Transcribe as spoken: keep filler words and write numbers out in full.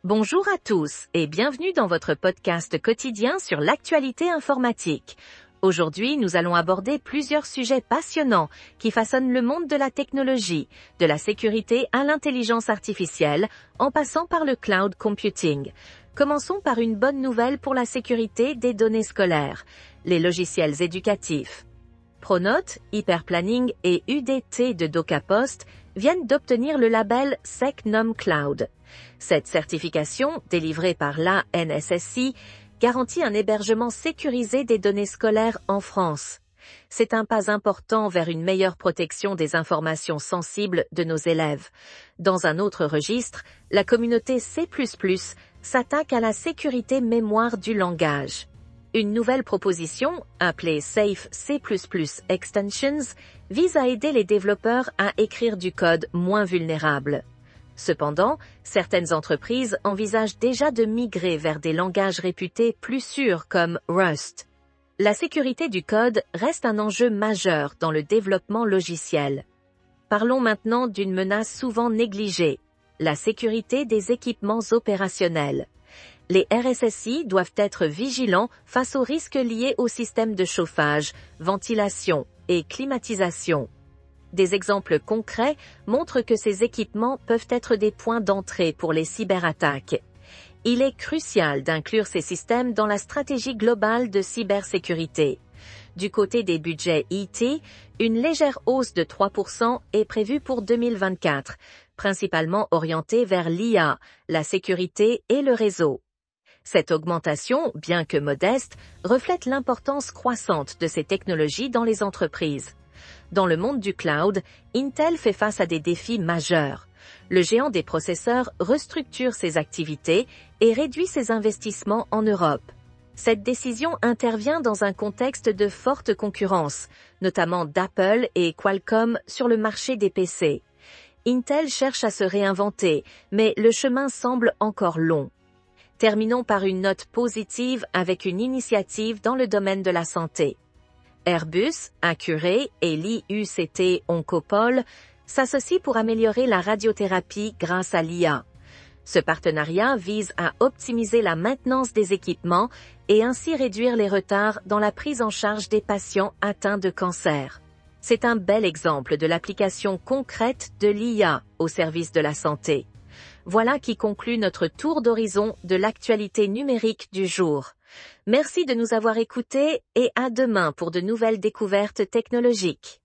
Bonjour à tous et bienvenue dans votre podcast quotidien sur l'actualité informatique. Aujourd'hui, nous allons aborder plusieurs sujets passionnants qui façonnent le monde de la technologie, de la sécurité à l'intelligence artificielle, en passant par le cloud computing. Commençons par une bonne nouvelle pour la sécurité des données scolaires, les logiciels éducatifs. Pronote, Hyperplanning et U D T de DocaPost viennent d'obtenir le label SecNumCloud. Cette certification, délivrée par l'A N S S I, garantit un hébergement sécurisé des données scolaires en France. C'est un pas important vers une meilleure protection des informations sensibles de nos élèves. Dans un autre registre, la communauté C plus plus s'attaque à la sécurité mémoire du langage. Une nouvelle proposition, appelée Safe C plus plus Extensions, vise à aider les développeurs à écrire du code moins vulnérable. Cependant, certaines entreprises envisagent déjà de migrer vers des langages réputés plus sûrs comme Rust. La sécurité du code reste un enjeu majeur dans le développement logiciel. Parlons maintenant d'une menace souvent négligée, la sécurité des équipements opérationnels. Les R S S I doivent être vigilants face aux risques liés au système de chauffage, ventilation et climatisation. Des exemples concrets montrent que ces équipements peuvent être des points d'entrée pour les cyberattaques. Il est crucial d'inclure ces systèmes dans la stratégie globale de cybersécurité. Du côté des budgets I T, une légère hausse de trois pour cent est prévue pour deux mille vingt-quatre, principalement orientée vers l'I A, la sécurité et le réseau. Cette augmentation, bien que modeste, reflète l'importance croissante de ces technologies dans les entreprises. Dans le monde du cloud, Intel fait face à des défis majeurs. Le géant des processeurs restructure ses activités et réduit ses investissements en Europe. Cette décision intervient dans un contexte de forte concurrence, notamment d'Apple et Qualcomm sur le marché des P C. Intel cherche à se réinventer, mais le chemin semble encore long. Terminons par une note positive avec une initiative dans le domaine de la santé. Airbus, Accuray et l'I U C T Oncopole s'associent pour améliorer la radiothérapie grâce à l'I A. Ce partenariat vise à optimiser la maintenance des équipements et ainsi réduire les retards dans la prise en charge des patients atteints de cancer. C'est un bel exemple de l'application concrète de l'I A au service de la santé. Voilà qui conclut notre tour d'horizon de l'actualité numérique du jour. Merci de nous avoir écoutés et à demain pour de nouvelles découvertes technologiques.